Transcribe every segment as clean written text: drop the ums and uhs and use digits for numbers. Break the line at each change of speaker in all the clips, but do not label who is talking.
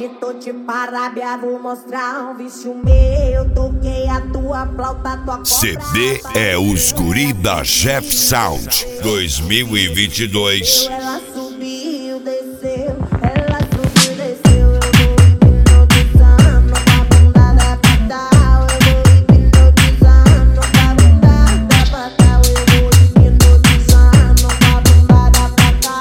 tô te parábia, vou mostrar um vício meu. Toquei a tua flauta, tua cobra.
CD é os Guri da Jeff Sound 2022.
Ela subiu, desceu, ela subiu, desceu. Eu vou hipnotizando com a bunda da patal. Eu vou hipnotizando com a bunda da patal. Eu vou hipnotizando com a bunda da patal.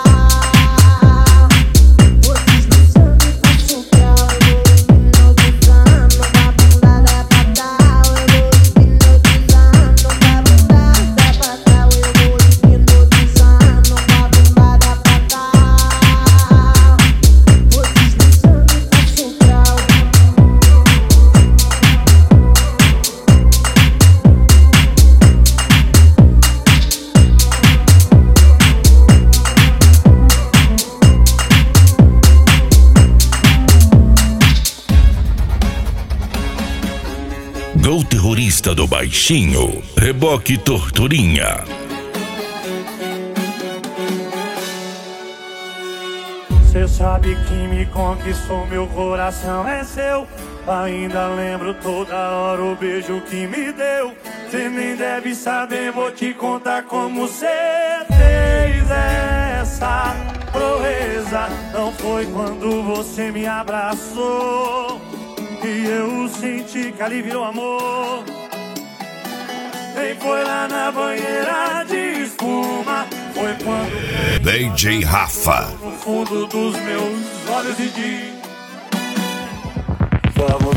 Vocês não sabem faço grau. Eu vou hipnotizando com a bunda da patal. Eu vou hipnotizando com a bunda da patal. Eu vou hipnotizando com a bunda da patal. Vocês não sabem faço grau.
Gol terrorista do baixinho, reboque torturinha.
Cê sabe que me conquistou, meu coração é seu. Ainda lembro toda hora o beijo que me deu. Cê nem deve saber, vou te contar como cê fez essa proeza. Não foi quando você me abraçou e eu senti que ali virou amor. Nem foi lá na banheira de espuma. Foi quando
DJ Rafa.
no fundo dos meus olhos e diz: vamos